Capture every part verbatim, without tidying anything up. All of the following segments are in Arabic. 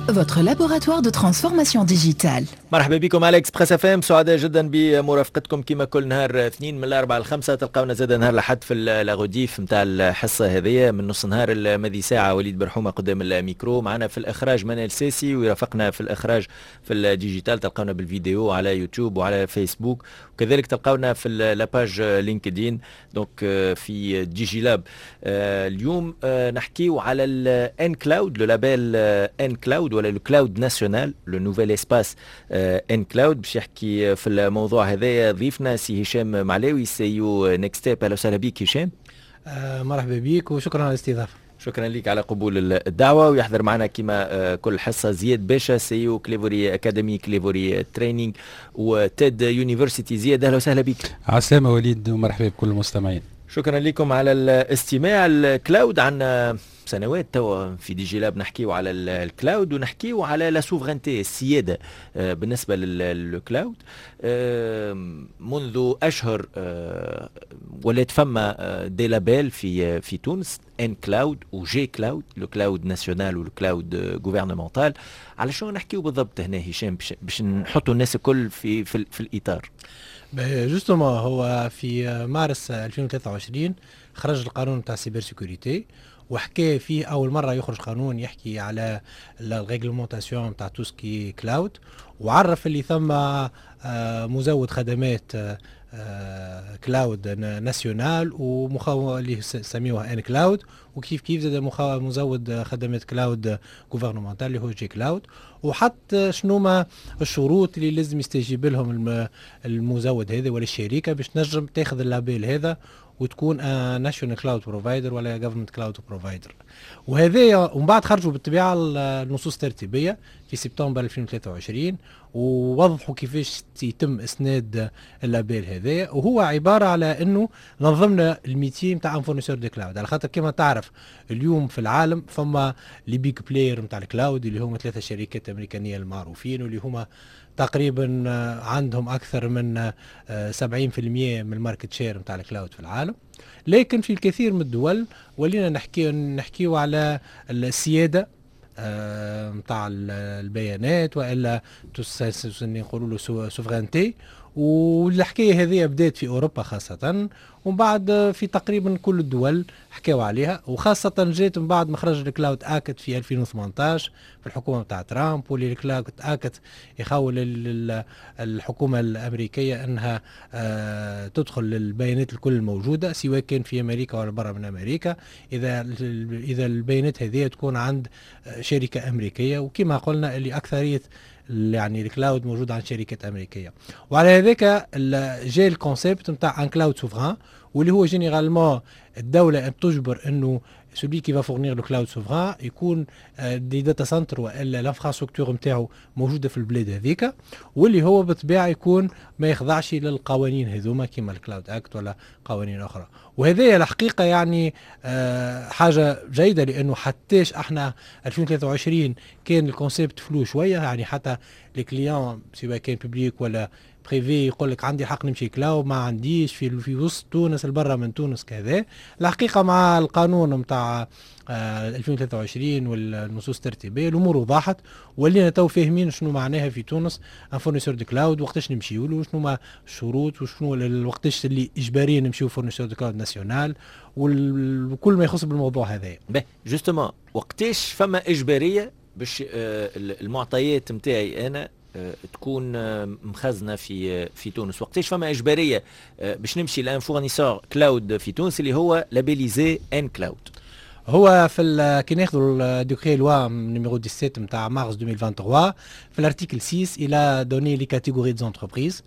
votre laboratoire de transformation digitale. مرحبا بكم على اكسبريس اف ام، سعداء جدا بمرافقتكم كما كل نهار اثنين من الاربعه للخمسه. تلقاونا زاد نهار لحد في لاغوديف نتاع الحصه هذه من نص نهار المذي ساعه. وليد برحومه قدام الميكرو، معنا في الاخراج منال ساسي، ويرافقنا في الاخراج في الديجيتال. تلقاونا بالفيديو على يوتيوب وعلى فيسبوك، وكذلك تلقاونا في لاباج لينكدين دونك في ديجي لاب. اليوم نحكيو على الان كلاود، لو لابيل ان كلاود ولا لو كلاود ناسيونال، لو نوفيل اسباس ان كلاود. باش يحكي في الموضوع هذا ضيفنا سي هشام معلاوي، سيو نيكست ستيب. اهلا وسهلا بك هشام. آه مرحبا بك وشكرا على الاستضافه. شكرا لك على قبول الدعوه. ويحضر معنا كما كل حصه زياد باشا، سيو كليفوري اكاديمي، كليفوري تريننج وتيد يونيفرسيتي. زياد اهلا وسهلا بك. عسلامة وليد ومرحبا بكل المستمعين. شكرا لكم على الاستماع. الكلاود عندنا سنوات توا في ديجي لاب نحكيو على الكلاود، ونحكيو على لا سوفرينتي، السياده بالنسبه للكلاود. منذ اشهر ولات فما دي لابيل في في تونس، ان كلاود وجي كلاود، لو كلاود ناسيونال والو كلاود غوفرنمونتال. على شو نحكيو بالضبط هنا هشام باش نحطوا الناس الكل في في, في الاطار؟ جوستومون هو في مارس ألفين وثلاثة وعشرين خرج القانون تاع السيبر سيكوريتي، وحكى فيه اول مره يخرج قانون يحكي على الريغلومونتاسيون تاع توسكي كلاود، وعرف اللي ثم مزود خدمات كلاود ناسيونال ومخاو اللي سميوها ان كلاود، وكيف كيف زاد مزود خدمات كلاود غوفرنمونتال اللي هو جي كلاود. وحتى شنو ما الشروط اللي لازم يستجيب لهم المزود هذا ولا الشركه باش تنجم تاخذ اللابيل هذا وتكون ناشونال كلاود بروفايدر ولا جوفرمنت كلاود بروفايدر. وهذايا ومن بعد خرجوا بالطبيعه النصوص الترتيبيه في سبتمبر ألفين وثلاثة وعشرين، ووضحوا كيفاش يتم اسناد اللابيل هذايا. وهو عباره على انه نظمنا الميتي نتاع ان فورنيسور دي كلاود، على خاطر كما تعرف اليوم في العالم فما لي بيج بلاير نتاع الكلاود اللي هما ثلاثه شركات امريكانيه المعروفين، واللي هما تقريبا عندهم اكثر من سبعين بالمئة من الماركت شير نتاع الكلاود في العالم. لكن في الكثير من الدول ولينا نحكي نحكيو على السياده نتاع البيانات، والا نقولوا له سوفرينتي. والحكايه هذه بدات في اوروبا خاصه، ومن بعد في تقريبا كل الدول حكاوا عليها، وخاصه جات من بعد ما خرج الكلاود اكت في ألفين وثمانطاش في الحكومه بتاع ترامب، واللي الكلاود اكت يخول الحكومه الامريكيه انها تدخل للبيانات الكل الموجوده سواء كان في امريكا ولا برا من امريكا، اذا اذا البيانات هذه تكون عند شركه امريكيه. وكما قلنا اللي اكثريه يعني الكلاود موجود عند شركات امريكيه. وعلى هذاك جاء الكونسيبت نتاع ان كلاود سوفران، واللي هو جينيرالمون الدوله بتجبر انه celui qui va fournir le cloud souverain يكون دي داتا سنتر والا الانفراستركتور نتاعو موجوده في البلاد هذيك، واللي هو بالطبيعه يكون ما يخضعش للقوانين هذوما كيما الكلاود اكت ولا قوانين اخرى. وهذه الحقيقه يعني حاجه جيده، لانه حتىش احنا ألفين وثلاثة وعشرين كان الكونسيبت فلو شويه، يعني حتى الكليون سواء كان ببليك ولا بريفي يقول لك عندي حق نمشي كلاود، ما عنديش في في وسط تونس البرة من تونس كذا. الحقيقه مع القانون نتاع ألفين وثلاثة وعشرين والنصوص الترتيبيه الامور وضحت، ولينا تو فاهمين شنو معناها في تونس ان فورنيسور دي كلاود، وقتاش نمشيو له، وشنو ما الشروط، وشنو وقتاش اللي اجباريين نمشيو فورنيسور دي كلاود ناسيونال، وكل ما يخص بالموضوع هذا. به جوستومون وقتاش فما اجباريه باش المعطيات نتاعي انا تكون مخزنه في في تونس؟ وقتاش فما اجباريه باش نمشي لان فورنيسور كلاود في تونس اللي هو لابيليزي ان كلاود؟ هو في كي ناخذوا الديكري لوا نيميرو سبعة عشر نتاع مارس ألفين وثلاثة وعشرين في الارتيكل ستة الى دوني لي كاتيجوري دي زونتربريز،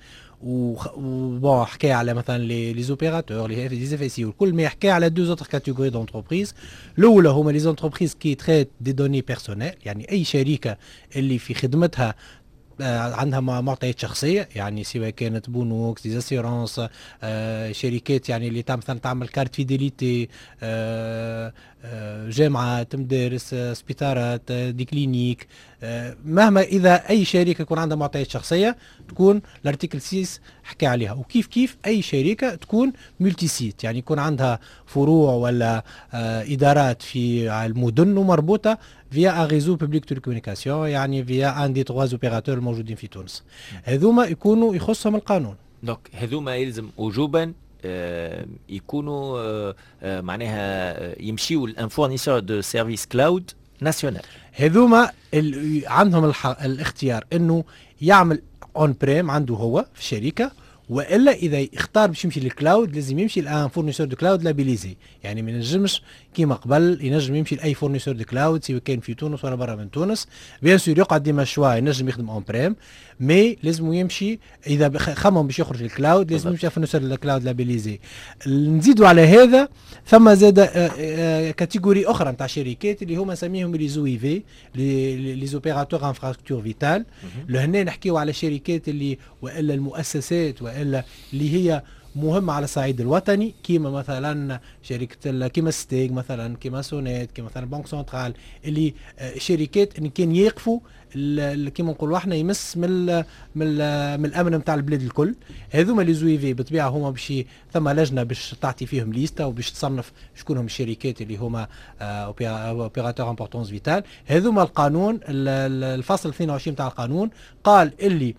و حكى على مثلا لي لي اوبيراتور لي لي اف سي، والكل ما يحكي على دو زوتر كاتيجوري دونتربريز. الاولى هما لي زونتربريز كي تريت دي دوني بيرسونيل، يعني اي شركه اللي في خدمتها عندها معطيات شخصيه، يعني سواء كانت بنوك دي اسيرونس آه، شركات يعني اللي تعمل مثلا تعمل كارت فيديليتي آه، آه، جامعات مدارس آه، سبيطارات آه، دي كلينيك آه، مهما اذا اي شركه يكون عندها معطيات شخصيه تكون الارتيكل ستة حكى عليها. وكيف كيف اي شركه تكون ملتي سيت، يعني يكون عندها فروع ولا آه، ادارات في المدن ومربوطه فيا ان ريزو بوبليك تيليكومونيكاسيون، يعني فيا ان دي تغواز اوبيراتور الموجودين في تونس. هذوما يكونوا يخصهم القانون. دونك هذوما يلزم وجوبا آه يكونوا آه آه معناها يمشيوا لان فورنيسور دو سيرفيس كلاود ناسيونال. هذوما عندهم الح... الاختيار انه يعمل اون بريم عنده هو في الشركه، والا اذا اختار باش يمشي للكلاود لازم يمشي لان فورنيسور دو كلاود لابيليزي. يعني ما ينجمش كيما قبل ينجم يمشي لاي فورنيسور دو كلاود سواء كان في تونس ولا برا من تونس. بيان سور يقعد ديما شوا ينجم يخدم اون بريم، مي لازم يمشي اذا خمم باش يخرج للكلاود لازم يمشي فورنيسور دو كلاود لابيليزي. نزيدوا على هذا ثم زاد كاتيجوري اخرى نتاع شركات اللي هما نسميهم لي زو اي في، لي زوبيراتور انفراستركتور فيتال. لهنا نحكيو على شركات اللي والا المؤسسات والا اللي هي مهمة على الصعيد الوطني، كيما مثلا شركة كيما ستيغ مثلا، كيما سونيت، كيما مثلا بنك سنترال، اللي شركات ان كان يقفوا كيما نقولوا احنا يمس من ال من ال من الامن نتاع البلاد الكل. هذوما لي زو في بالطبيعه هما باش ثم لجنه باش تعطي فيهم ليستا وباش تصنف شكون هم الشركات اللي هما اوبيراتور امبورطونس فيتال. هذوما القانون الفصل اثنين وعشرين نتاع القانون قال اللي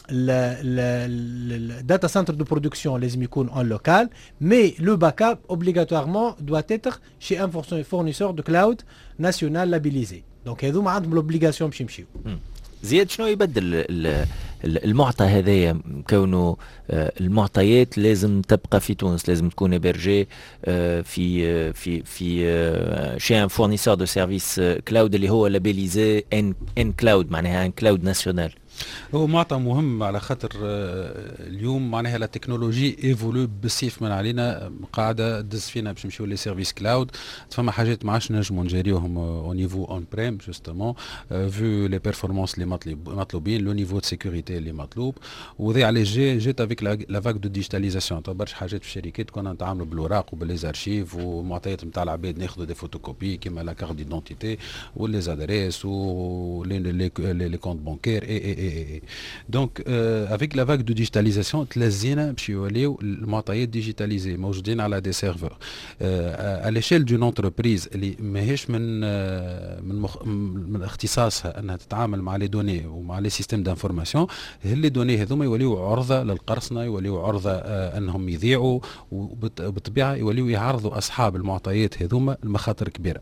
الداتا سنتر دو برودكسيون لازم يكون ان لوكال، مي لو باك اب اوبليغاتوارمون دوا تيتر شي ان فورنيسور دو كلاود ناسيونال لابيليزي. دونك هذوما عندهم لوبليغاسيون باش يمشيو. زياد شنو يبدل المعطى هذايا كونه المعطيات لازم تبقى في تونس، لازم تكون برجي في في في شي ان فورنيسور دو سيرفيس كلاود اللي هو لابيليزي ان ان كلاود، معناها ان كلاود ناسيونال. هو معطى مهم على خاطر اليوم معناها لا تكنولوجي ايفولو بالسيف من علينا، قاعده دز فينا باش نمشيو لي سيرفيس كلاود. فما حاجات ما عادش نجموا نجريوهم او نيفو اون بريم جوستومون فيو لي بيرفورمانس اللي مطلوبين، لو نيفو دو سيكوريتي اللي مطلوب. وذي على جي جيت افيك لا فاك دو ديجيتاليزاسيون. تو برشا حاجات في الشركات كنا نتعاملوا بالاوراق وبالليزارشيف ومعطيات نتاع العباد ناخذوا دي فوتوكوبي كيما لا كارت ديدونتيتي ولي زادريس ولي لي كونت بانكير اي اي اي. دونك افيك لا فاك دو ديجيتاليزاسيون تلزينا باش يوليو المعطيات ديجيتاليزي موجودين على دي سيرفور ا ليشيل دون انتربريز اللي ماهيش من من مخ من اختصاصها انها تتعامل مع لي دوني ومع لي سيستيم دانفورماسيون. لي دوني هذوما يوليو عرضه للقرصنه، يوليو عرضه انهم يذيعوا، وبالطبيعه يوليو يعرضوا اصحاب المعطيات هذوما المخاطر كبيره.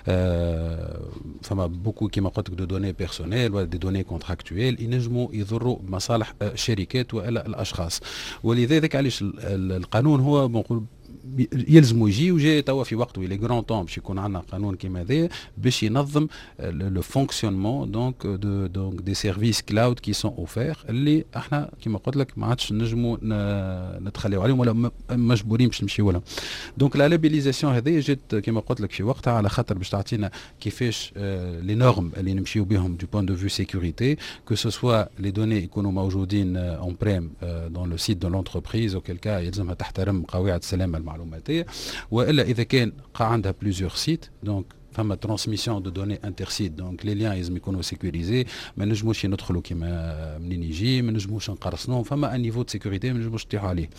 فما بوكو كيما قلت لك دو دوني بيرسونيل ولا دي دوني كونتراكتويل ينجموا يضروا مصالح الشركات والا الاشخاص. ولذلك علاش القانون هو بنقول يلزموا يجي وجاي توا في وقته لي غران طون باش يكون عندنا قانون كيما هذا باش ينظم لو فونكسيونمون دونك دو دونك دي سيرفيس كلاود كي سون اوفير اللي احنا كيما قلت لك ما عادش نجموا نتخليو عليهم ولا مجبورين باش نمشيو لهم. دونك لا لابيليزاسيون هذه جات كيما قلت لك في وقتها على خاطر باش تعطينا كيفاش لي نورم اللي نمشيو بهم دو بوين دو فيو سيكوريتي كو سو سوا لي دوني يكونوا موجودين اون بريم دون لو سيت دو لونتربريز اوكل كا يلزمها تحترم قواعد السلامه المعلوماتيه، والا اذا كان عندها بليزيور سيت دونك فما ترانسميسيون دو دوني انتر سيت. دونك لي ليان لازم يكونوا سيكوريزي، ما نجموش ندخلوا كيما منين يجي، ما نجموش نقرصنوه، فما ان نيفو دو سيكوريتي ما نجموش نطيحوا عليه.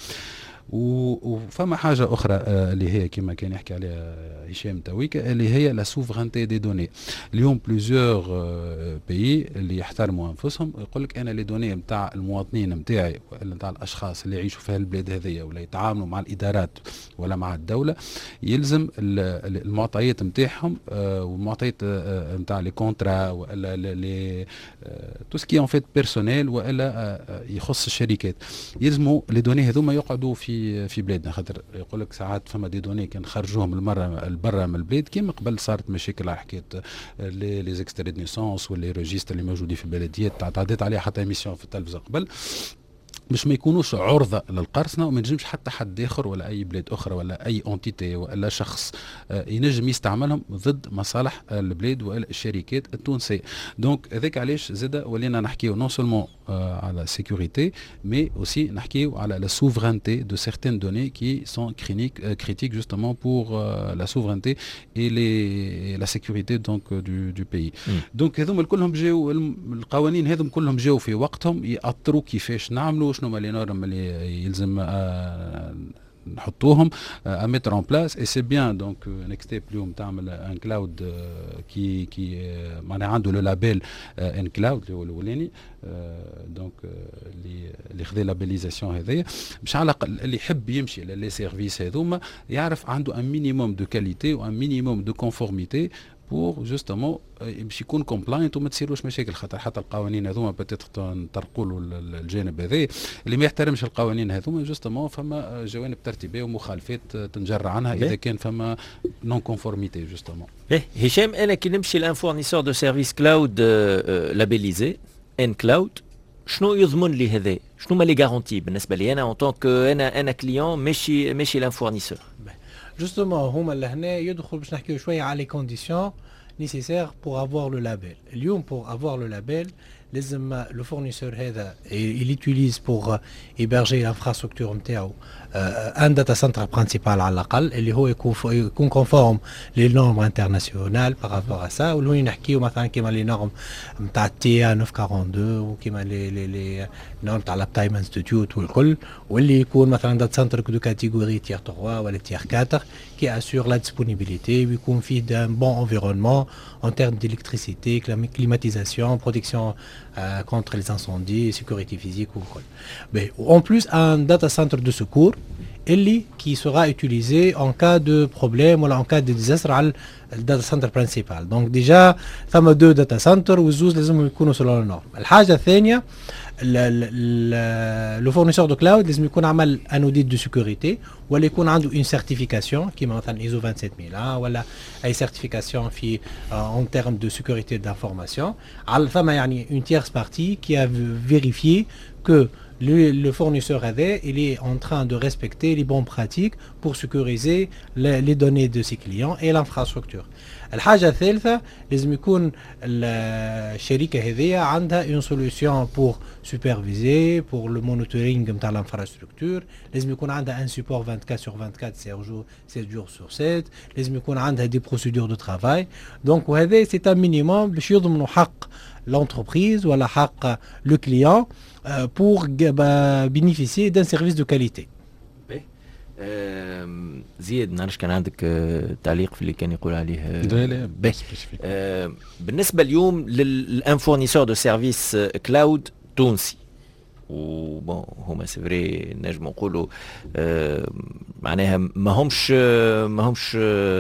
وفما حاجه اخرى اللي هي كما كان يحكي عليها هشام تويكا اللي هي لا سوفرانتي دي دوني. اليوم بليزيور بيي اللي يحترموا انفسهم يقول لك انا لي دوني نتاع المواطنين نتاعي ولا نتاع الاشخاص اللي يعيشوا في البلاد هذيا ولا يتعاملوا مع الادارات ولا مع الدوله يلزم المعطيات نتاعهم والمعطيات نتاع لي كونترا ولا لي تو سكي ان فيت بيرسونيل ولا يخص الشركات يلزموا لي دوني هذوما يقعدوا في في بلادنا. خاطر يقول لك ساعات فما دي دوني كان خرجوهم المره برا من البلاد كيما قبل صارت مشاكل على حكايه لي لي اكستري دو نيسونس واللي ريجيستر اللي موجودين في البلديات تعديت عليها حتى ايميسيون في التلفزه قبل باش ما يكونوش عرضه للقرصنه وما ينجمش حتى حد اخر ولا اي بلاد اخرى ولا اي اونتيتي ولا شخص ينجم يستعملهم ضد مصالح البلاد ولا الشركات التونسيه. دونك هذاك علاش زاد ولينا نحكيو نون سولمون على sécurité mais aussi نحكيو على la souveraineté de certaines données qui sont critiques justement pour la souveraineté et les la sécurité donc du du pays. دونك هذوما كلهم جاوا القوانين هذوما كلهم جاوا في وقتهم يأطروا كيفاش نعملوا شنو هما لي نورم اللي يلزم نحطوهم à mettre en place et c'est bien donc Nextstep اليوم تعمل un cloud qui qui معناها عنده le label ان كلاود اللي هو الاولاني دونك اللي اللي خذ لابيليزاسيون هذايا باش على الاقل اللي يحب يمشي للي سيرفيس هذوما يعرف عنده ان مينيموم دو كاليتي وان مينيموم دو كونفورميتي بور جوستومون باش يكون كومبلاينت وما تصيروش مشاكل خاطر حتى القوانين هذوما بتيتر نطرقوا له الجانب هذا اللي ما يحترمش القوانين هذوما جوستومون فما جوانب ترتيبيه ومخالفات تنجر عنها اذا كان فما نون كونفورميتي جوستومون. ايه هشام انا كي نمشي لان فورنيسور دو سيرفيس كلاود لابيليزي ان كلاود شنو يضمن لي هذا؟ شنو ما لي غارونتي بالنسبه لي انا اون طونك انا انا كليون ماشي ماشي لان فورنيسور؟ جوستومون هما لهنا يدخل باش نحكيو شويه على لي كونديسيون nécessaire pour avoir le label. اليوم pour avoir le label لازم le fournisseur هذا il utilise pour héberger l'infrastructure نتاعو un data center principal على الأقل اللي هو يكون يكون conforme les normes internationales par rapport à ça واللي هو نحكيو مثلا كيما les normes نتاع تي إيه neuf cent quarante-deux وكيما les les les normes تاع l'Uptime Institute والكل واللي يكون مثلا data center de catégorie tier trois ولا tier quatre qui assure la disponibilité ويكون فيه un bon environnement en termes d'électricité, climatisation, protection euh, contre les incendies, sécurité physique ou quoi. Mais en plus un data center de secours qui sera utilisé en cas de problème ou en cas de désastre à le data center principal. Donc déjà, فما deux data centers وزوز لازم يكونوا selon les normes. الحاجة الثانية le fournisseur de cloud لازم يكون عمل un audit de sécurité ولا يكون عنده une certification كيما مثلا إيزو vingt-sept mille ولا أي certification في en termes de sécurité d'information. على فما يعني une tierce partie qui a vérifié que Le, le fournisseur A D, il est en train de respecter les bonnes pratiques pour sécuriser les, les données de ses clients et l'infrastructure. الحاجة الثالثة لازم يكون الشركة هذه عندها une solution pour superviser pour le monitoring نتاع l'infrastructure. لازم يكون عندها un support vingt-quatre sur vingt-quatre sept jours sur sept. لازم يكون عندها des procédures de travail. Donc وهذا c'est un minimum باش يضمنوا حق l'entreprise ولا حق le client pour bénéficier d'un service de qualité. زياد نعرفش كان عندك تعليق في اللي كان يقول عليه باهي. بالنسبه اليوم للان فورنيسور دو سيرفيس كلاود تونسي وبون هما سي فري نجم نقولوا معناها ما همش ما همش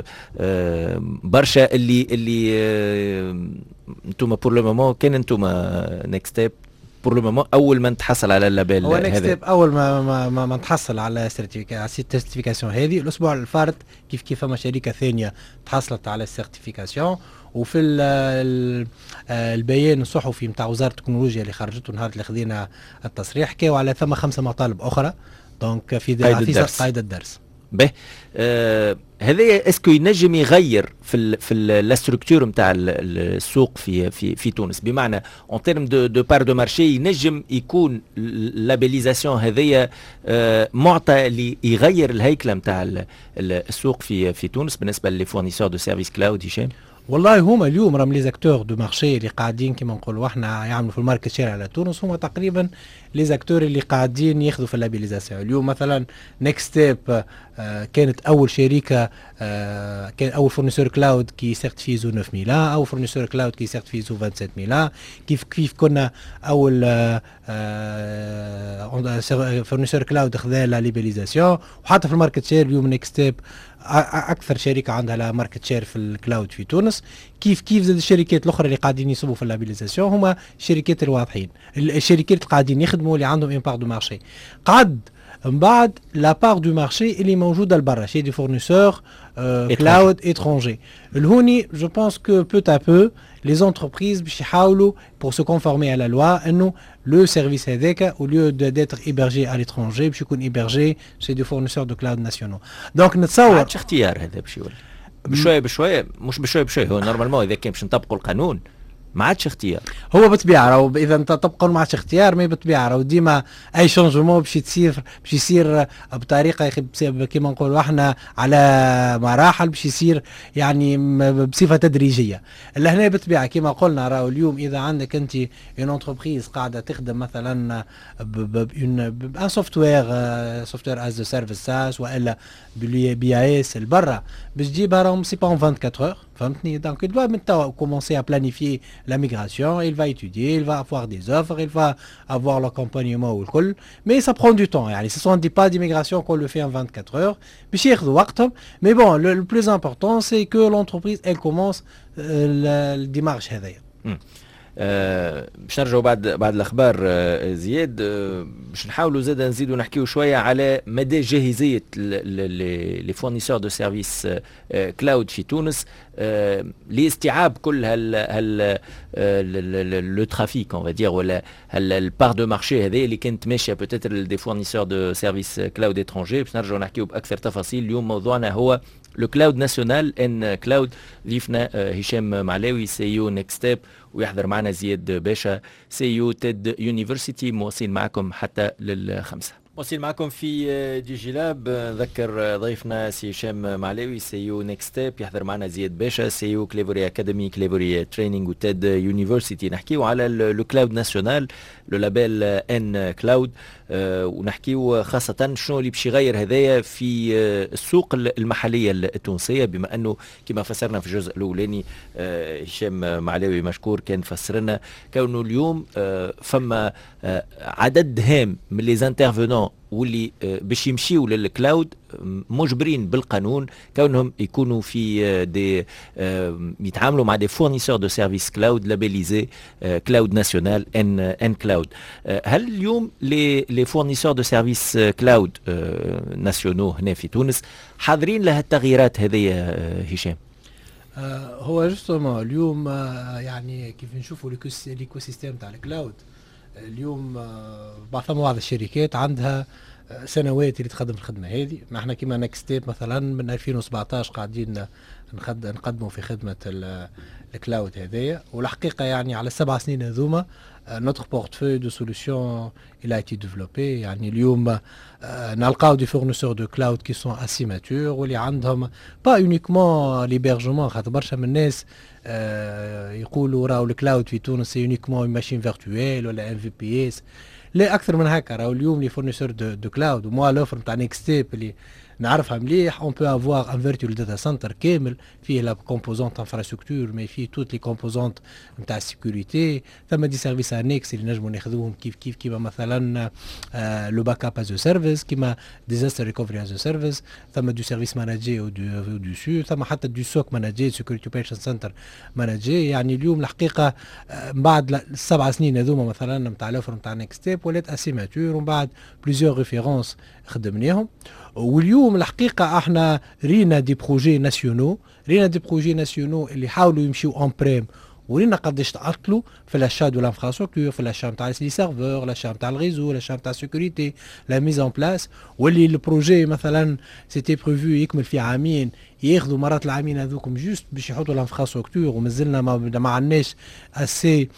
برشا اللي اللي انتم بور لو مومون كان انتم نيكستيب بور لو مومون اول ما نتحصل على اللابيل هو نيكستيب اول ما ما ما, ما نتحصل على السيرتيفيكاسيون هذه الاسبوع الفارط كيف كيف فما شركه ثانيه تحصلت على السيرتيفيكاسيون وفي البيان الصحفي نتاع وزاره التكنولوجيا اللي خرجته نهار اللي خذينا التصريح حكاو على ثم خمسه مطالب اخرى دونك في قاعده الدرس به آه هذا اسكو ينجم يغير في ال في لا ستركتور نتاع السوق في في في تونس بمعنى اون تيرم دو دو بار دو مارشي ينجم يكون لابيليزاسيون هذيا آه معطى اللي يغير الهيكله نتاع السوق في في تونس بالنسبه لي فورنيسور دو سيرفيس كلاود هشام. والله هما اليوم راهم لي زاكتور دو مارشي اللي قاعدين كيما نقولوا احنا يعملوا في الماركت شير على تونس هما تقريبا لي زاكتور اللي قاعدين ياخذوا في اللابيليزاسيون. اليوم مثلا نيكستيب آه كانت اول شركه آه كان اول فورنيسور كلاود كي سيرتيفي زو تسعة مية او فورنيسور كلاود كي سيرتيفي زو سبعة عشر مية كيف كيف كنا اول آه آه فورنيسور كلاود خذا لا لابيليزاسيون وحتى في الماركت شير اليوم نيكستيب اكثر شركه عندها لا ماركت شير في الكلاود في تونس. كيف كيف زاد الشركات الاخرى اللي قاعدين يصبوا في اللابيليزاسيون هما الشركات الواضحين الشركات اللي قاعدين يخدموا اللي عندهم ان بار دو مارشي. قعد من بعد لا بار دو مارشي اللي موجوده لبرا شي دي فورنيسور كلاود اترونجي الهوني جو بونس كو بو تا بو les entreprises باش يحاولوا pour se conformer à la loi انه le service هذاك au lieu d'être hébergé à l'étranger باش يكون hébergé chez des fournisseurs de cloud nationaux. donc نتصور عادش اختيار هذا باش يولي بشويه بشويه مش بشويه بشويه هو نورمالمون اذا كان باش نطبقوا القانون ما عادش اختيار. هو بالطبيعه راهو اذا انت تبقى ما عادش اختيار، ما بالطبيعه راهو ديما اي شونجمون باش تصير باش يصير بطريقه يا اخي كيما نقولوا احنا على مراحل، باش يصير يعني بصفه تدريجيه. لهنا بالطبيعه كيما قلنا راهو اليوم اذا عندك انت اون انتربريز قاعده تخدم مثلا بان سوفتوير سوفتوير از سيرفيس ساس والا بي اي اس البرا باش تجيبها راهم سي با اون أربعة وعشرين اور فهمتني. دونك il doit maintenant commencer à planifier la migration, il va étudier, il va avoir des offres, il va avoir l'accompagnement ou le col, mais ça prend du temps. يعني ce sont des pas d'immigration qu'on le fait en vingt-quatre heures. باش ياخذوا وقتهم. Mais bon, le, le plus important c'est que l'entreprise elle commence euh, le démarche هذايا. أه باش نرجعوا بعد بعد الاخبار أه زياد أه باش نحاولوا زاد نزيدوا نحكيوا شويه على مدى جاهزيه لي فورنيسور دو سيرفيس كلاود في تونس أه لاستيعاب كل هال هال لو ترافيك اون فادير ولا البار دو مارشي هذه اللي كانت ماشيه بوتيتر دي فورنيسور دو سيرفيس كلاود اترونجي. باش نرجعوا نحكيوا باكثر تفاصيل. اليوم موضوعنا هو لو كلاود ناسيونال ان كلاود. ضيفنا هشام معلاوي سيو نيكست ستيب، ويحضر معنا زياد باشا سيو تيد يونيفرسيتي. مواصلين معكم حتى للخمسة. مواصلين معكم في دي جي لاب. نذكر ضيفنا سي هشام معلاوي سيو نيكست ستيب، يحضر معنا زياد باشا سيو كليفوري اكاديمي كليفوري تريننج وتيد يونيفرسيتي. نحكيو على لو كلاود ناسيونال لو لابيل ان كلاود، أه ونحكيو خاصة شنو اللي باش يغير هذايا في أه السوق المحلية التونسية، بما انه كما فسرنا في الجزء الاولاني أه هشام معلاوي مشكور كان فسرنا كونه اليوم أه فما أه عدد هام من لي زانترفونون واللي باش يمشيوا للكلاود مجبرين بالقانون كونهم يكونوا في دي يتعاملوا مع دي فورنيسور دو سيرفيس كلاود لابيليزي كلاود ناسيونال ان ان كلاود. هل اليوم لي لي فورنيسور دو سيرفيس كلاود ناسيونو هنا في تونس حاضرين لها التغييرات هذه هشام؟ هو جوستومون اليوم يعني كيف نشوفوا ليكو سيستيم تاع الكلاود اليوم بعض بعض الشركات عندها سنوات اللي تخدم الخدمه هذه. ما احنا كيما نكست ستيب مثلا من ألفين وسبعطاش قاعدين نقدموا في خدمه الكلاود هذايا، والحقيقه يعني على السبع سنين هذوما notre portefeuille de solutions il a été développé. يعني اليوم نلقاو دي فورنيسور دو كلاود كي سون اسي ماتور واللي عندهم با اونيكمون ليبرجمون. خاطر برشا من الناس يقولوا راهو الكلاود في تونس سي اونيكمون ماشين فيرتويل ولا ام في بي اس. لا اكثر من هكا. راهو اليوم لي فورنيسور دو, دو كلاود وموا لوفر نتاع نيكست ستيب اللي نعرفها مليح اون بو افوار ان فيرتوال داتا سنتر كامل فيه لا كومبوزونت انفراستركتور مي فيه توت لي كومبوزونت نتاع السيكوريتي. ثم دي سيرفيس انيكس اللي نجموا ناخذوهم كيف كيف كيما مثلا آه لو باك اب از سيرفيس، كيما ديزاستر ريكفري از سيرفيس، ثم دو سيرفيس ماناجي او دو دو سو، ثم حتى دو سوك ماناجي سيكوريتي اوبريشن سنتر ماناجي. يعني اليوم الحقيقه آه بعد السبع سنين هذوما مثلا نتاع الاوفر نتاع نيكست ستيب ولات اسي ماتور ومن بعد بليزيور ريفيرونس خدمناهم. واليوم الحقيقه احنا رينا دي بروجي ناسيونو رينا دي بروجي ناسيونو اللي حاولوا يمشيو اون بريم ورينا قداش تعطلوا في لاشا دو لانفراستركتور، في لاشا نتاع لي سيرفور، لاشا نتاع الريزو، لاشا نتاع السيكوريتي، لا ميز اون بلاس. واللي البروجي مثلا سيتي بريفو يكمل في عامين، ياخذوا مرات العامين هذوكم جوست باش يحطوا لانفراستركتور ومازلنا ما, ما عندناش اسي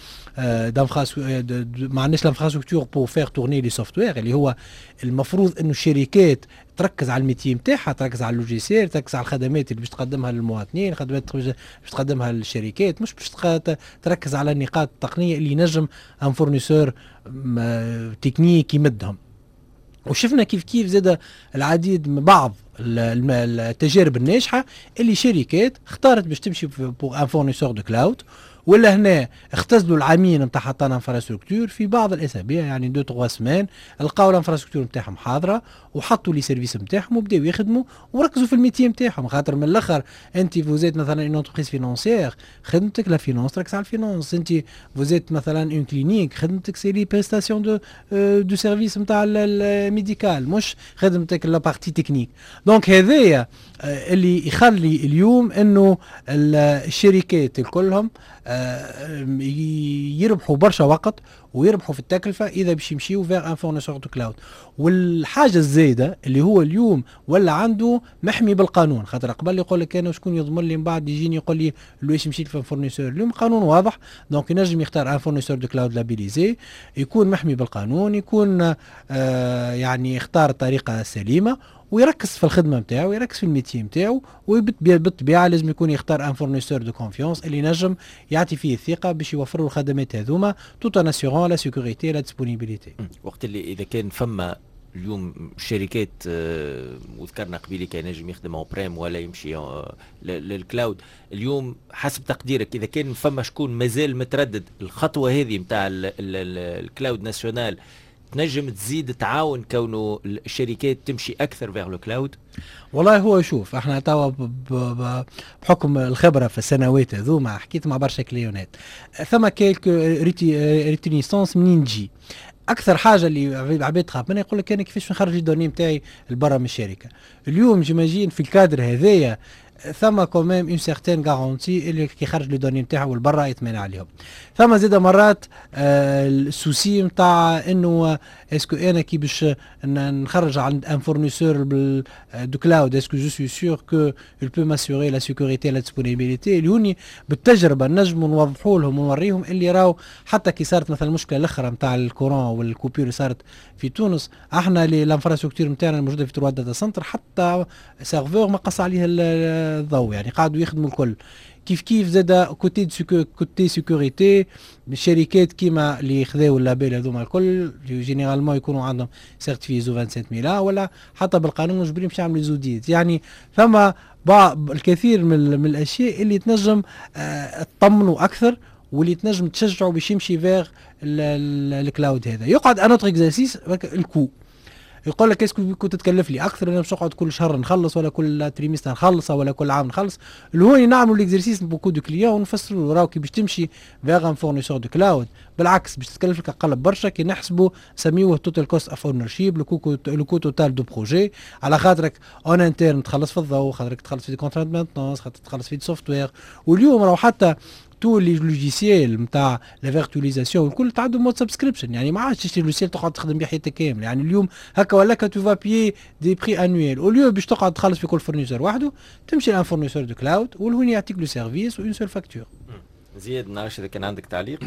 ما عندناش لانفراستركتور بور فير تورني لي سوفتوير اللي هو المفروض انه الشركات تركز على الميتي نتاعها، تركز على اللوجيسيال، تركز على الخدمات اللي باش تقدمها للمواطنين، خدمات باش تقدمها للشركات، مش باش تركز على النقاط التقنيه اللي ينجم ان فورنيسور تكنيك يمدهم. وشفنا كيف كيف زاد العديد من بعض التجارب الناجحه اللي شركات اختارت باش تمشي بور ان فورنيسور دو كلاود، ولا هنا اختزلوا العامين نتاع حطانا انفراستركتور في بعض الاسابيع، يعني دو تغوا سمان لقاو الانفراستركتور نتاعهم حاضره وحطوا لي سيرفيس نتاعهم وبداو يخدموا وركزوا في الميتي نتاعهم. خاطر من الاخر انت فوزيت مثلا اون انتربريز فينونسيير خدمتك لا فينونس تركز على الفينونس، انت فوزيت مثلا اون كلينيك خدمتك سي لي بريستاسيون دو دو سيرفيس نتاع الميديكال، مش خدمتك لا بارتي تكنيك. دونك هذايا اللي يخلي اليوم انه الشركات كلهم يربحوا برشا وقت ويربحوا في التكلفه اذا باش يمشيوا فيغ ان فورنيسور دو كلاود. والحاجه الزايده اللي هو اليوم ولا عنده محمي بالقانون، خاطر قبل يقول لك انا شكون يضمن لي من بعد يجيني يقول لي لويش مشيت في فورنيسور. اليوم قانون واضح، دونك ينجم يختار ان فورنيسور دو كلاود لابيليزي، يكون محمي بالقانون، يكون آه يعني يختار الطريقه السليمه ويركز في الخدمه نتاعو، ويركز في الميتي نتاعو، وبالطبيعه لازم يكون يختار ان فورنيسور دو كونفيونس اللي نجم يعطي فيه الثقه باش يوفر له الخدمات هذوما توت ان اسيغون لا سيكوريتي لا ديسبونيبيليتي. وقت اللي اذا كان فما اليوم شركات آه وذكرنا قبيله كان ينجم يخدم اون بريم ولا يمشي آه للكلاود، اليوم حسب تقديرك اذا كان فما شكون مازال متردد الخطوه هذه نتاع الكلاود ناسيونال تنجم تزيد تعاون كونه الشركات تمشي اكثر فيغ لو كلاود؟ والله هو شوف احنا توا بحكم الخبره في السنوات هذوما حكيت مع برشا كليونات، ثم كيلك ريتينيسونس منين تجي. اكثر حاجه اللي عباد تخاف منها يقول لك انا كيفاش نخرج الدوني نتاعي لبرا من الشركه. اليوم جيماجين في الكادر هذايا ثم كوميم اون سيغتين غارونتي اللي كي يخرج لي دوني نتاعو لبرا يتمنى عليهم. ثم زاد مرات آه السوسي نتاع انه اسكو انا كي باش نخرج عند ان فورنيسور دو كلاود اسكو جو سوي سور كو il peut m'assurer la sécurité la disponibilité. اليوني بالتجربه نجموا نوضحوا لهم ونوريهم اللي راهو حتى كي صارت مثلا المشكله الاخرى نتاع الكورون والكوبير اللي صارت في تونس، احنا الانفراستركتور نتاعنا الموجوده في تروا داتا سنتر حتى سيرفور ما قص عليه الضوء، يعني قاعدوا يخدموا الكل كيف كيف. زاد كوتي كوتي سيكوريتي الشركات كيما اللي خذاو اللابيل هذوما الكل جينيرالمون يكونوا عندهم سيرتيفي ايزو سبعة وعشرين مية ولا حتى بالقانون مجبرين باش يعملوا زوديت. يعني ثم بعض الكثير من, من الاشياء اللي تنجم آه تطمنوا اكثر واللي تنجم تشجعوا باش يمشي فيغ الكلاود هذا. يقعد ان اوتر اكزرسيس الكو، يقول لك اسكو كنت تكلف لي اكثر، انا مش نقعد كل شهر نخلص ولا كل تريمستر نخلص ولا كل عام نخلص. اللي هو نعملوا ليكزرسيس بوكو دو كليون ونفسروا له راهو كي باش تمشي فيغ ان فورنيسور دو كلاود بالعكس باش تكلف لك اقل برشا كي نحسبوا سميوه توتال كوست اوف اونرشيب لو كو توتال دو بروجي، على خاطرك اون انترن تخلص في الضوء، خاطرك تخلص في كونترات مانتونس، خاطرك تخلص في السوفت وير. واليوم راهو حتى تو لي لوجيسيال نتاع لا فيرتواليزاسيون الكل تعدوا مود سبسكريبشن، يعني ما عادش تشتري لوجيسيال تقعد تخدم بيه حياتك كامل. يعني اليوم هكا ولا تو فا بيي دي بري انويل اوليو باش تقعد تخلص في كل فورنيسور وحده، تمشي لان فورنيسور دو كلاود والهو يعطيك لو سيرفيس وين سول فاكتور. زياد نعرفش اذا كان عندك تعليق.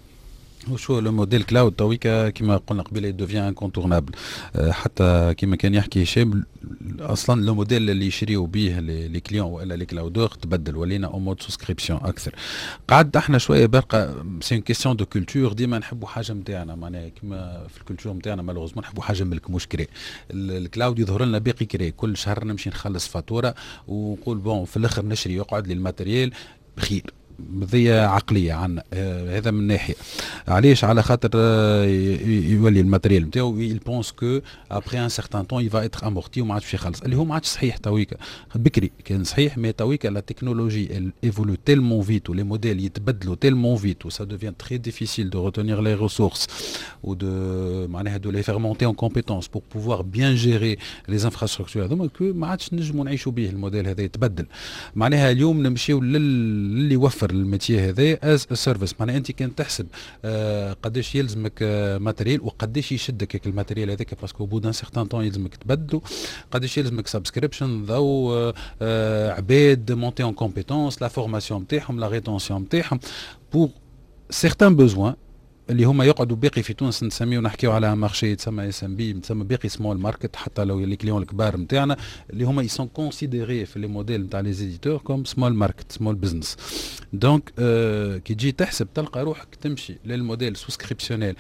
وشو لو موديل كلاود تويكا كما قلنا قبيله دوفيان انكونتورنابل، حتى كما كان يحكي هشام اصلا لو موديل اللي يشريوا به لي كليون والا لي كلاودور تبدل، ولينا او مود سوسكريبسيون اكثر. قعد احنا شويه برقه سي اون كيستيون دو كولتور، ديما نحبوا حاجه نتاعنا معناها كما في الكولتور نتاعنا مالوغوزمون نحبوا حاجه ملك مش كري. الكلاود يظهر لنا باقي كري، كل شهر نمشي نخلص فاتوره ونقول بون في الاخر نشري يقعد لي الماتريال بخير. ذي عقليه عنا آه هذا من ناحيه. علاش؟ على خاطر آه يولي الماتريال نتاعو يل بونس كو ابري ان سيغتان طون يفا اتر امورتي وما عادش باش يخلص، اللي هو ما عادش صحيح. تويكا بكري كان صحيح، مي تويكا لا تكنولوجي ايفولو تيلمون فيت ولي موديل يتبدلوا تيلمون فيت و سا دوفيان تري ديفيسيل دو روتونير لي ريسورس و دو معناها دو لي فير مونتي اون كومبيتونس بور بوفوار بيان جيري لي انفراستركتور هذوما، كو ما عادش نجموا نعيشوا به. الموديل هذا يتبدل معناها اليوم نمشيو للي يوفر الميتي هذا از سيرفيس. معناها انت كان تحسب آه قداش يلزمك آه ماتريال وقداش يشدك هيك الماتريال هذاك، باسكو بو دان سيغتان طون يلزمك تبدلو، قداش يلزمك سبسكريبشن ضو آه آه عباد مونتي اون كومبيتونس، لا فورماسيون نتاعهم، لا ريتونسيون نتاعهم بور سيغتان بوزوان اللي هما يقعدوا باقي في تونس نسميو نحكيو على مارشي يتسمى اس ام بي، يتسمى باقي سمول ماركت، حتى لو لي كليون الكبار نتاعنا اللي هما يسون كونسيديري في لي موديل نتاع لي زيديتور كوم سمول ماركت سمول بزنس. دونك آه كي تجي تحسب تلقى روحك تمشي للموديل سوسكريبسيونيل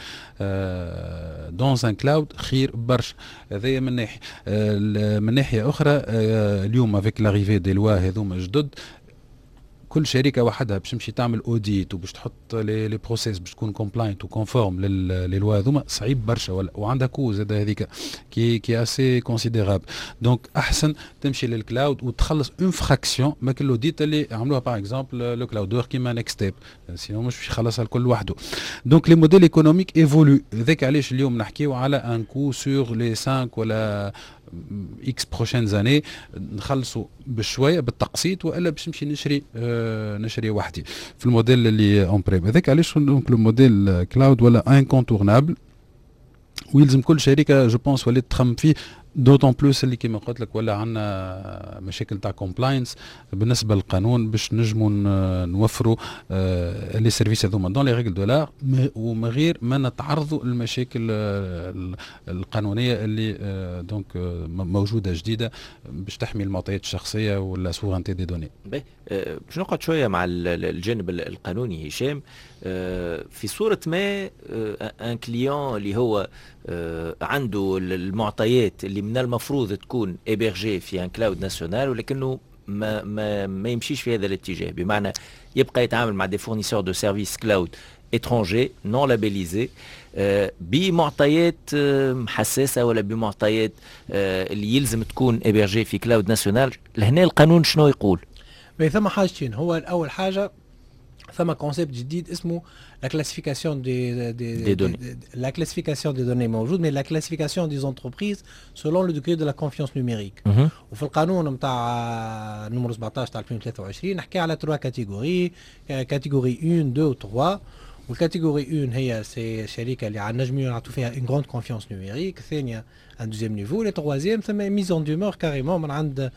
آه دون ان كلاود خير برشا. هذايا من ناحيه. آه من ناحيه اخرى آه اليوم افيك لاريفي دي لوا هذوما جدد، كل شركه وحدها باش تمشي تعمل اوديت وباش تحط لي لي بروسيس باش تكون كومبلاينت وكونفورم للوا هذوما صعيب برشا، وعندها كو زاد هذيك كي كي اسي كونسيديرابل. دونك احسن تمشي للكلاود وتخلص اون فراكسيون ما كل الاوديت اللي عملوها باغ اكزومبل لو كلاودور كيما نيكستيب، سينو مش باش يخلصها الكل وحده. دونك لي موديل ايكونوميك ايفولو، ذاك علاش اليوم نحكيو على ان كو سور لي خمسة ولا اكس بروشين زاني نخلصوا بشويه بالتقسيط والا باش نمشي نشري آه نشري وحدي في الموديل اللي اون بريم. هذاك علاش دونك الموديل كلاود ولا انكونتورنابل ويلزم كل شركه جو بونس ولات تخمم فيه دوتون بلوس اللي كما قلت لك ولا عندنا مشاكل تاع كومبلاينس بالنسبه للقانون باش نجموا نوفروا آه لي سيرفيس هذوما دون لي ريغل دولار ومن غير ما نتعرضوا للمشاكل آه القانونيه اللي آه دونك آه موجوده جديده باش تحمي المعطيات الشخصيه ولا سوغانتي دي دوني. باهي باش نقعد شويه مع الجانب القانوني هشام. آه في صوره ما آه ان كليون اللي هو آه عنده المعطيات اللي من المفروض تكون ايبرجي في ان كلاود ناسيونال ولكنه ما ما ما يمشيش في هذا الاتجاه، بمعنى يبقى يتعامل مع دي فورنيسور دو سيرفيس كلاود étrangers non labellisés آه بمعطيات آه حساسه ولا بمعطيات آه اللي يلزم تكون ايبرجي في كلاود ناسيونال. لهنا القانون شنو يقول؟ ثم حاجتين. هو اول حاجه ثم كونسيبت جديد اسمه لا كلاسيفيكاسيون دي دي دي لا كلاسيفيكاسيون دي دوني موجود، مي لا كلاسيفيكاسيون دي زونتربريز سولون لو دوكري دو لا كونفيونس نوميريك. وفي القانون نتاع نمرو سبعطاش تاع ألفين وثلاثة وعشرين نحكي على تروا كاتيجوري، كاتيجوري واحد اثنين و ثلاثة. والكاتيجوري واحد هي سي شركه اللي عندنا نجموا نعطوا فيها اون غروند كونفيونس نوميريك، الثانيه ان دوزيام نيفو، لي تروازيام ثم ميز اون دومور كاريمون من عند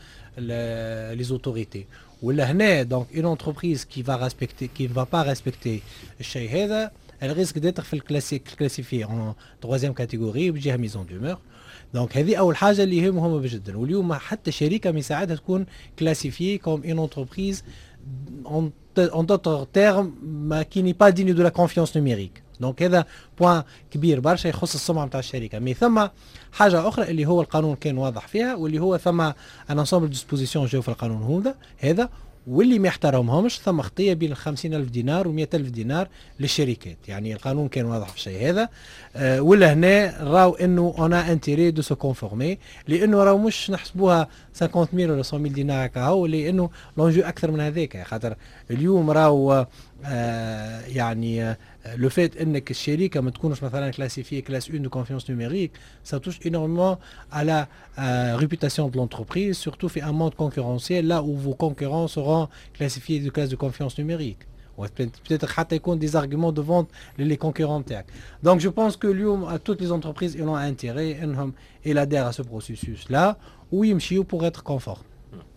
لي زوتوريتي. ولا هنا دونك اون انتربريز كي فا ريسبكتي كي فا با ريسبكتي الشيء هذا الريسك ديتر في الكلاسيك كلاسيفي اون تروازيام كاتيجوري بجهه ميز اون دومور. دونك هذه اول حاجه اللي هي مهمه جدا. واليوم حتى شركه ما يساعدها تكون كلاسيفي كوم اون انتربريز اون en d'autres termes qui n'est pas digne de la confiance numérique. دونك هذا بوان كبير برشا يخص السمعه نتاع الشركه. مي ثم حاجه اخرى اللي هو القانون كان واضح فيها، واللي هو ثم ان انسامبل ديسبوزيسيون جاو في القانون هذا هذا واللي ما يحترمهمش ثم خطيه بين خمسين ألف دينار و مئة ألف دينار للشركات. يعني القانون كان واضح في الشيء هذا. أه ولا هنا راو انه انا انتيري دو سو كونفورمي، لانه راو مش نحسبوها خمسين ألف ولا مئة ألف دينار كهو، لانه لونجو اكثر من هذاك. خاطر اليوم راو آه يعني لو فيت انك الشركه ما تكونش مثلا كلاسيفيه كلاس واحد دو كونفيونس نوميريك ça touche énormément à la euh, réputation de l'entreprise, surtout في un monde concurrentiel là où vos concurrents seront classifiés de classe de confiance numérique. peut-être حتى يكون des arguments de vente les concurrents تاعك. donc je pense que اليوم toutes les entreprises ils ont intérêt انهم ils adhèrent à ce processus là ويمشيوا pour être conformes.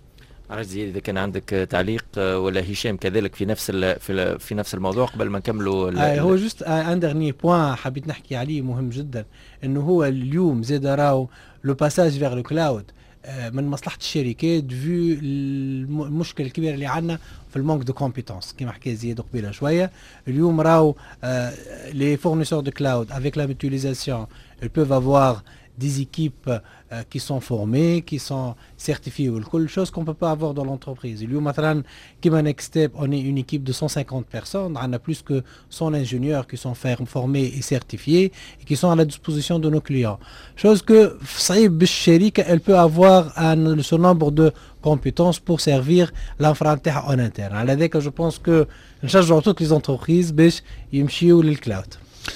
عرجي اذا كان عندك تعليق ولا هشام كذلك في نفس في في نفس الموضوع قبل ما نكملوا. آه هو جوست ان ديرني بوين حبيت نحكي عليه مهم جدا، انه هو اليوم زاد راو لو باساج فيغ لو كلاود من مصلحه الشركات فيو المشكل الكبير اللي عندنا في المونك دو كومبيتونس كما حكى زياد قبيله شويه. اليوم راو لي فورنيسور دو كلاود افيك لا ميتيليزاسيون ils peuvent avoir des équipes euh, qui sont formées, qui sont certifiées, ou quelque chose qu'on ne peut pas avoir dans l'entreprise. Il y a maintenant, comme Next Step, on est une équipe de cent cinquante personnes, on a plus que cent ingénieurs qui sont formés et certifiés et qui sont à la disposition de nos clients. Chose que, elle peut avoir un, ce nombre de compétences pour servir l'infra en interne. Alors, je pense que nous chargeons toutes les entreprises باش يمشيوا للكلاود.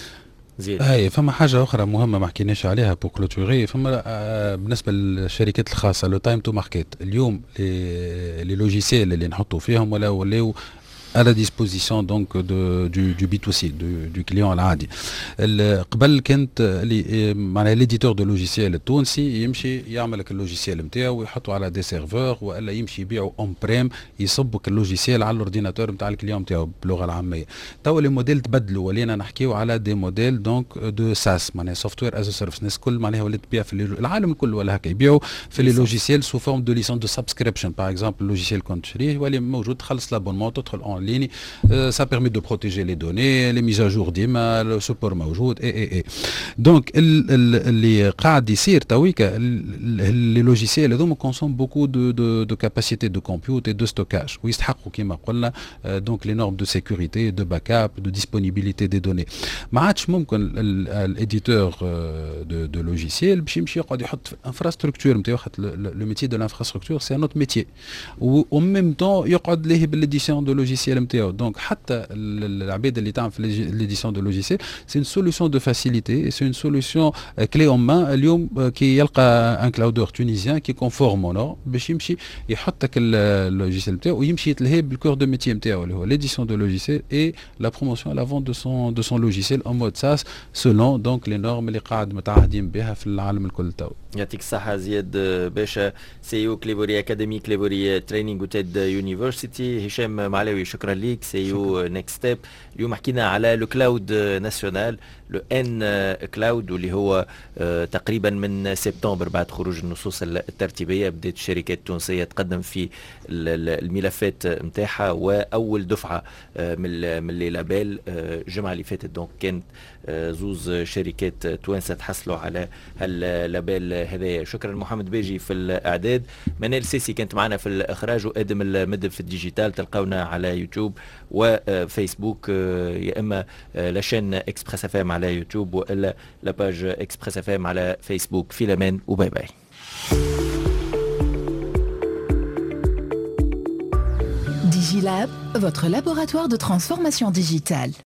اي فما حاجه اخرى مهمه ما حكيناش عليها بو كلوتوري. فما آه بالنسبه للشركات الخاصه لو تايم تو ماركت اليوم لي لوجيسيال اللي نحطوا فيهم ولا ولاو à la disposition donc de, du, du بي تو سي du, du client العادي. قبل كانت معناها ليديتور دو لوجيسيال التونسي يمشي يعمل لك اللوجيسيال نتاعو ويحطوا على دي سيرفور والا يمشي يبيعوا اون بريم يصبك اللوجيسيال على الاورديناتور نتاع الكليون نتاعو باللغه العاميه. توا لي موديل تبدلوا ولينا نحكيو على دي موديل دونك دو ساس معناها سوفتوير از سيرفيس. الناس الكل معناها ولات تبيع في العالم الكل ولا هكا يبيعوا في لي لوجيسيال سو فورم دو ليسونس دو سبسكريبشن. باغ اكزومبل اللوجيسيال كنت تشريه يولي موجود تخلص لابونمون تدخل اون ligne. Euh, ça permet de protéger les données, les mises à jour ديما، le support موجود اي اي اي. دونك اللي قاعد يصير تويكا لي لوجيسيال هذوما كونسوم بوكو دو دو دو كاباسيتي دو كومبيوت اي دو ستوكاج ويستحقوا كما قلنا دونك لي نورم دو سيكوريتي دو باك اب دو ديسبونيبيليتي دي دوني. ما عادش ممكن الاديتور دو دو لوجيسيال باش يمشي يقعد يحط في الانفراستركتور نتاعو خاطر لو ميتي دو الانفراستركتور سي ان اوت ميتي و ميم طون يقعد ليه بالاديسيون دو لوجيسيال اللوجيسيال نتاعو. دونك حتى العباد اللي تعمل في ليديسيون دو لوجيسيال سي اون سوليوشن دو فاسيليتي، سي اون سوليوشن كلي اون مان. اليوم كي يلقى ان كلاودور تونيزيان كي كونفورم اونور باش يمشي يحط لك اللوجيسيال نتاعو ويمشي يتلهي بالكور دو ميتي نتاعو اللي هو ليديسيون دو لوجيسيال اي لا بروموسيون لا فونت دو سون دو سون لوجيسيال اون مود ساس سولون دونك لي نورم اللي قاعد متعهدين بها في العالم الكل تو. يعطيك الصحة زياد باشا، سيو كليفوري أكاديمي كليفوري تريننج وتيد يونيفرسيتي. هشام معلاوي شكرا ليك، سيو نيكست ستيب. اليوم حكينا على لو كلاود ناسيونال لو ان كلاود واللي هو تقريبا من سبتمبر بعد خروج النصوص الترتيبية بدأت الشركات التونسية تقدم في الملفات نتاعها، وأول دفعة من من لي لابيل الجمعة اللي فاتت دونك كانت زوز شركات توانسة تحصلوا على هاللابيل هذايا. شكرا محمد باجي في الإعداد، منال سيسي كانت معنا في الإخراج، وآدم المدب في الديجيتال. تلقونا على يوتيوب وفيسبوك، يا إما لاشين إكسبريس اف ام على يوتيوب وإلا لاباج إكسبريس اف ام على فيسبوك. في الأمان وباي باي. DigiLab, votre laboratoire de transformation digitale.